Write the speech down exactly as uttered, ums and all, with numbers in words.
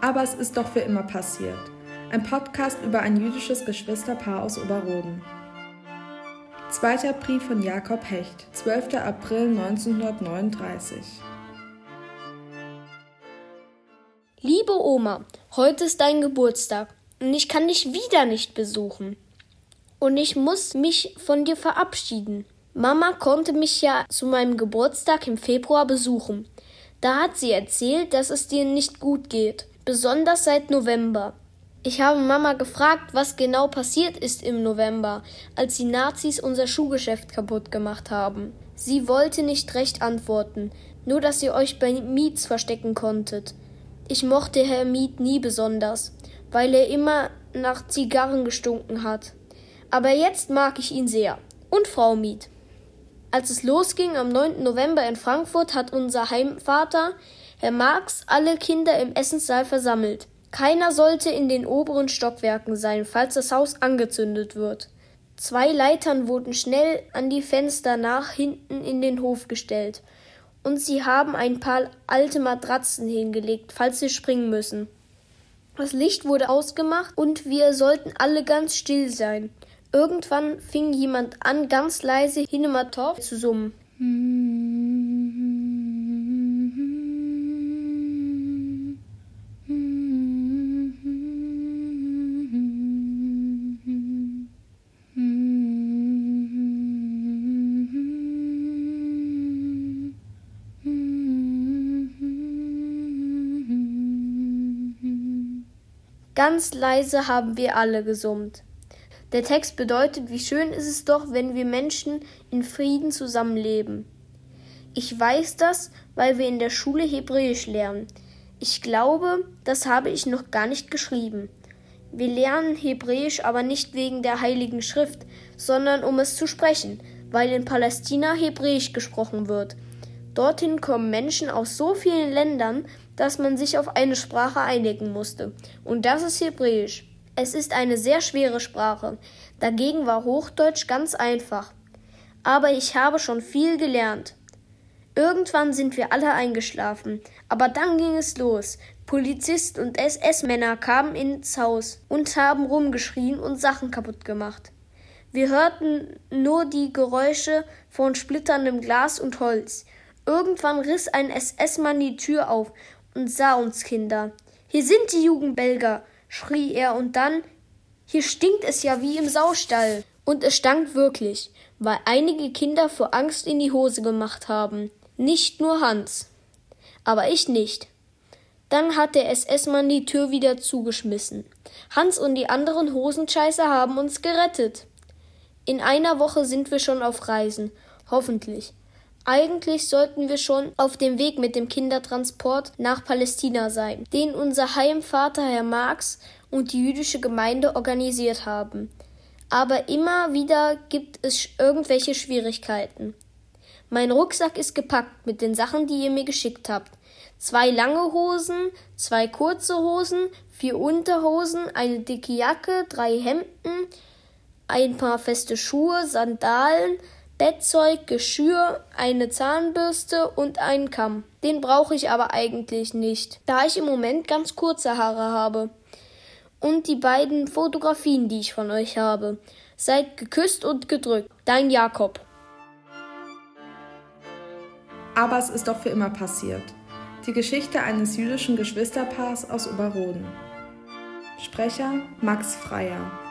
Aber es ist doch für immer passiert. Ein Podcast über ein jüdisches Geschwisterpaar aus Oberroden. Zweiter Brief von Jakob Hecht, zwölfter April neunzehnhundertneununddreißig. Liebe Oma, heute ist dein Geburtstag und ich kann dich wieder nicht besuchen. Und ich muss mich von dir verabschieden. Mama konnte mich ja zu meinem Geburtstag im Februar besuchen. Da hat sie erzählt, dass es dir nicht gut geht, besonders seit November. Ich habe Mama gefragt, was genau passiert ist im November, als die Nazis unser Schuhgeschäft kaputt gemacht haben. Sie wollte nicht recht antworten, nur dass ihr euch bei Mietz verstecken konntet. Ich mochte Herr Miet nie besonders, weil er immer nach Zigarren gestunken hat. Aber jetzt mag ich ihn sehr. Und Frau Miet. Als es losging am neunten November in Frankfurt, hat unser Heimvater, Herr Marx, alle Kinder im Essenssaal versammelt. Keiner sollte in den oberen Stockwerken sein, falls das Haus angezündet wird. Zwei Leitern wurden schnell an die Fenster nach hinten in den Hof gestellt. Und sie haben ein paar alte Matratzen hingelegt, falls wir springen müssen. Das Licht wurde ausgemacht und wir sollten alle ganz still sein. Irgendwann fing jemand an, ganz leise Hinematov zu summen. Ganz leise haben wir alle gesummt. Der Text bedeutet, wie schön ist es doch, wenn wir Menschen in Frieden zusammenleben. Ich weiß das, weil wir in der Schule Hebräisch lernen. Ich glaube, das habe ich noch gar nicht geschrieben. Wir lernen Hebräisch aber nicht wegen der Heiligen Schrift, sondern um es zu sprechen, weil in Palästina Hebräisch gesprochen wird. Dorthin kommen Menschen aus so vielen Ländern, dass man sich auf eine Sprache einigen musste. Und das ist Hebräisch. Es ist eine sehr schwere Sprache. Dagegen war Hochdeutsch ganz einfach. Aber ich habe schon viel gelernt. Irgendwann sind wir alle eingeschlafen. Aber dann ging es los. Polizisten und S S-Männer kamen ins Haus und haben rumgeschrien und Sachen kaputt gemacht. Wir hörten nur die Geräusche von splitterndem Glas und Holz. Irgendwann riss ein S S-Mann die Tür auf und sah uns Kinder. »Hier sind die Jugendbelger«, schrie er und dann, »hier stinkt es ja wie im Saustall.« Und es stank wirklich, weil einige Kinder vor Angst in die Hose gemacht haben. Nicht nur Hans. Aber ich nicht. Dann hat der S S-Mann die Tür wieder zugeschmissen. Hans und die anderen Hosenscheißer haben uns gerettet. In einer Woche sind wir schon auf Reisen. Hoffentlich. Eigentlich sollten wir schon auf dem Weg mit dem Kindertransport nach Palästina sein, den unser Heimvater Herr Marx und die jüdische Gemeinde organisiert haben. Aber immer wieder gibt es irgendwelche Schwierigkeiten. Mein Rucksack ist gepackt mit den Sachen, die ihr mir geschickt habt. Zwei lange Hosen, zwei kurze Hosen, vier Unterhosen, eine dicke Jacke, drei Hemden, ein paar feste Schuhe, Sandalen, Bettzeug, Geschirr, eine Zahnbürste und einen Kamm. Den brauche ich aber eigentlich nicht, da ich im Moment ganz kurze Haare habe. Und die beiden Fotografien, die ich von euch habe. Seid geküsst und gedrückt. Dein Jakob. Aber es ist doch für immer passiert. Die Geschichte eines jüdischen Geschwisterpaars aus Oberroden. Sprecher Max Freier.